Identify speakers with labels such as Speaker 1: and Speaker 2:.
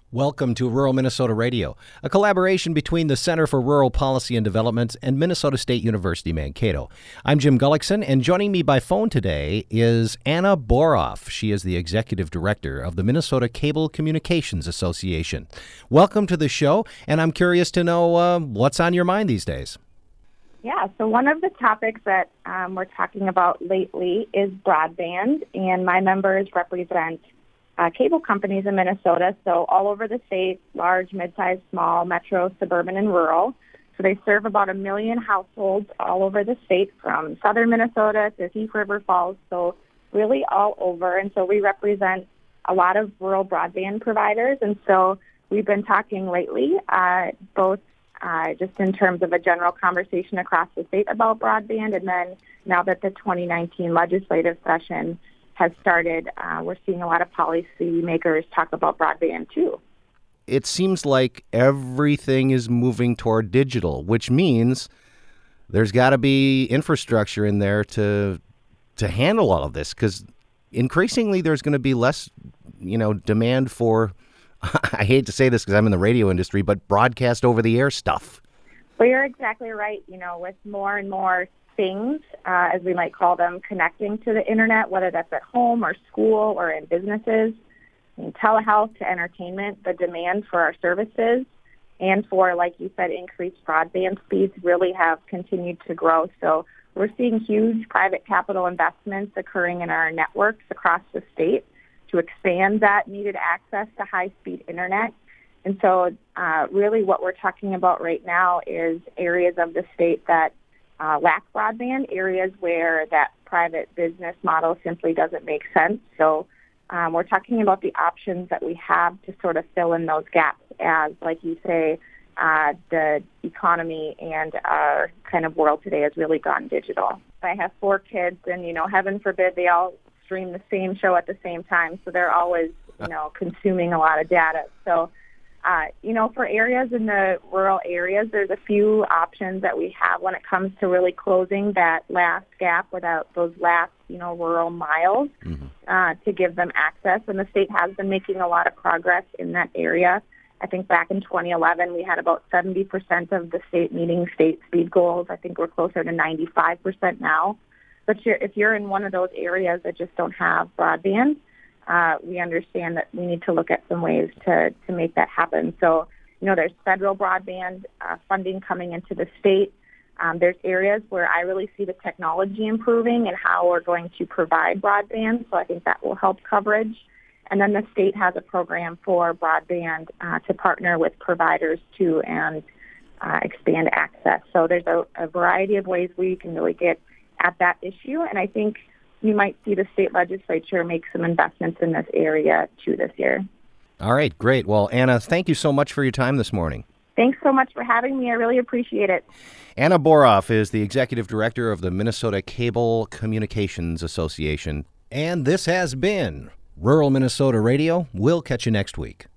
Speaker 1: Welcome to Rural Minnesota Radio, a collaboration between the Center for Rural Policy and Development and Minnesota State University Mankato. I'm Jim Gullickson, and joining me by phone today is Anna Boroff. She is the Executive Director of the Minnesota Cable Communications Association. Welcome to the show, and I'm curious to know what's on your mind these days.
Speaker 2: Yeah, so one of the topics that we're talking about lately is broadband, and my members represent cable companies in Minnesota, so all over the state, large, mid-sized, small, metro, suburban, and rural. So they serve about 1 million households all over the state, from southern Minnesota to Thief River Falls, so really all over. And so we represent a lot of rural broadband providers, and so we've been talking lately, both just in terms of a general conversation across the state about broadband, and then now that the 2019 legislative session has started, we're seeing a lot of policymakers talk about broadband too.
Speaker 1: It seems like everything is moving toward digital, which means there's got to be infrastructure in there to handle all of this, because increasingly there's going to be less, demand for, I hate to say this because I'm in the radio industry, but broadcast over the air stuff.
Speaker 2: Well, you're exactly right. With more and more things, as we might call them, connecting to the internet, whether that's at home or school or in businesses, from telehealth to entertainment, the demand for our services and for, like you said, increased broadband speeds really have continued to grow. So we're seeing huge private capital investments occurring in our networks across the state to expand that needed access to high-speed internet. And so really what we're talking about right now is areas of the state that lack broadband, areas where that private business model simply doesn't make sense. So we're talking about the options that we have to sort of fill in those gaps as, like you say, the economy and our kind of world today has really gone digital. I have 4 kids, and, heaven forbid they all stream the same show at the same time, so they're always, consuming a lot of data. So for areas in the rural areas, there's a few options that we have when it comes to really closing that last gap without those last, rural miles to give them access. And the state has been making a lot of progress in that area. I think back in 2011, we had about 70% of the state meeting state speed goals. I think we're closer to 95% now. But if you're in one of those areas that just don't have broadband, we understand that we need to look at some ways to make that happen. So, there's federal broadband funding coming into the state. There's areas where I really see the technology improving and how we're going to provide broadband. So I think that will help coverage. And then the state has a program for broadband to partner with providers too and expand access. So there's a variety of ways we can really get at that issue. And I think you might see the state legislature make some investments in this area too this year.
Speaker 1: All right, great. Well, Anna, thank you so much for your time this morning.
Speaker 2: Thanks so much for having me. I really appreciate it.
Speaker 1: Anna Boroff is the Executive Director of the Minnesota Cable Communications Association. And this has been Rural Minnesota Radio. We'll catch you next week.